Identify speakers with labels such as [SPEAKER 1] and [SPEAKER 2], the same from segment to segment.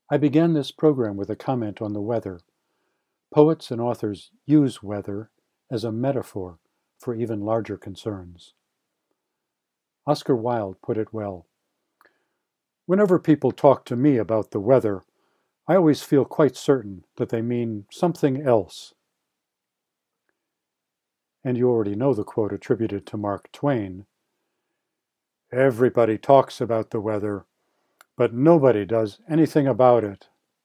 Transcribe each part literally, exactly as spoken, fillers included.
[SPEAKER 1] I began this program with a comment on the weather. Poets and authors use weather as a metaphor for even larger concerns. Oscar Wilde put it well. Whenever people talk to me about the weather, I always feel quite certain that they mean something else. And you already know the quote attributed to Mark Twain. Everybody talks about the weather, but nobody does anything about it.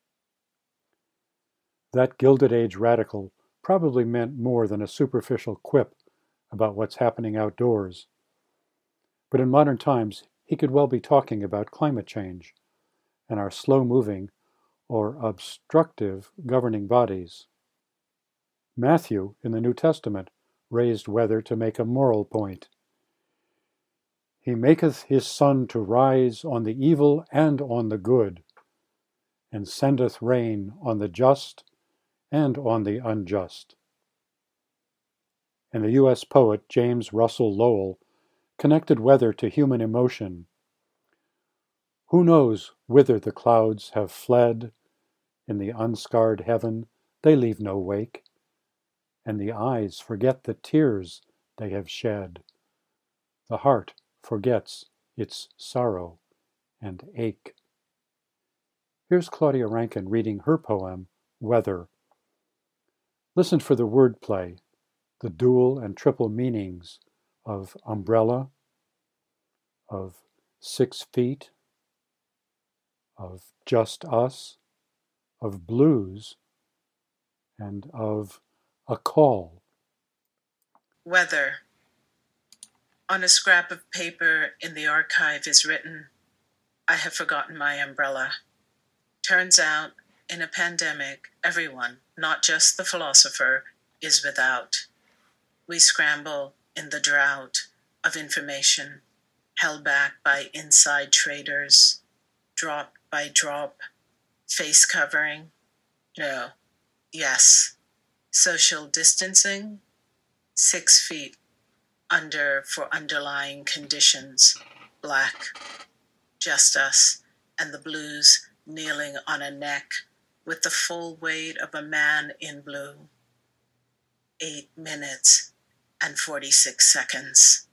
[SPEAKER 1] That Gilded Age radical probably meant more than a superficial quip about what's happening outdoors. But in modern times, he could well be talking about climate change and our slow-moving or obstructive governing bodies. Matthew, in the New Testament, raised weather to make a moral point. He maketh his sun to rise on the evil and on the good, and sendeth rain on the just and on the unjust. And the U S poet James Russell Lowell connected weather to human emotion. Who knows whither the clouds have fled? In the unscarred heaven they leave no wake, and the eyes forget the tears they have shed. The heart forgets its sorrow and ache. Here's Claudia Rankine reading her poem, Weather. Listen for the wordplay, the dual and triple meanings of umbrella, of six feet, of just us, of blues, and of a call.
[SPEAKER 2] Weather. On a scrap of paper in the archive is written, I have forgotten my umbrella. Turns out, in a pandemic, everyone, not just the philosopher, is without. We scramble in the drought of information, held back by inside traders, drop by drop, face covering. No, yes. Social distancing, six feet under for underlying conditions, black, just us, and the blues kneeling on a neck with the full weight of a man in blue. Eight minutes and forty-six seconds.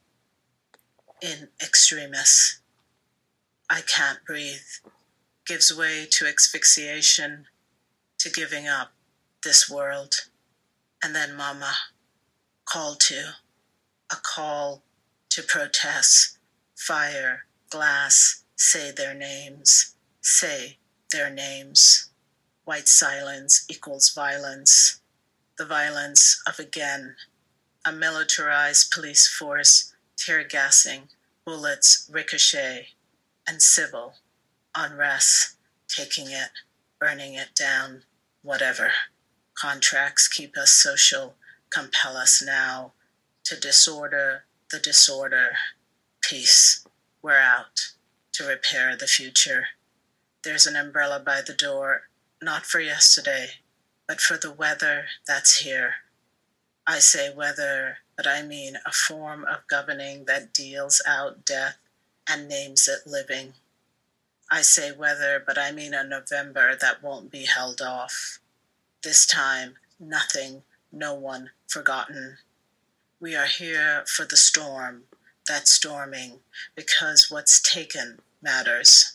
[SPEAKER 2] In extremis. I can't breathe. Gives way to asphyxiation, to giving up this world. And then mama, call to, a call to protest, fire, glass, say their names, say their names. White silence equals violence, the violence of again, a militarized police force tear gassing, bullets ricochet, and civil unrest, taking it, burning it down, whatever. Contracts keep us social, compel us now to disorder the disorder. Peace, we're out to repair the future. There's an umbrella by the door, not for yesterday, but for the weather that's here. I say weather, but I mean a form of governing that deals out death and names it living. I say weather, but I mean a November that won't be held off. This time, nothing, no one forgotten. We are here for the storm, that storming, because what's taken matters.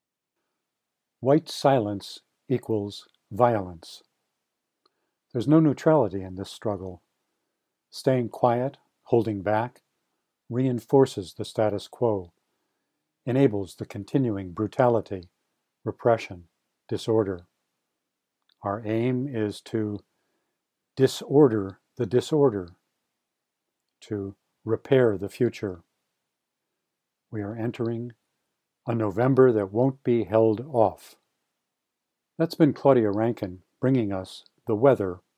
[SPEAKER 1] White silence equals violence. There's no neutrality in this struggle. Staying quiet, holding back, reinforces the status quo, enables the continuing brutality, repression, disorder. Our aim is to disorder the disorder, to repair the future. We are entering a November that won't be held off. That's been Claudia Rankine bringing us the weather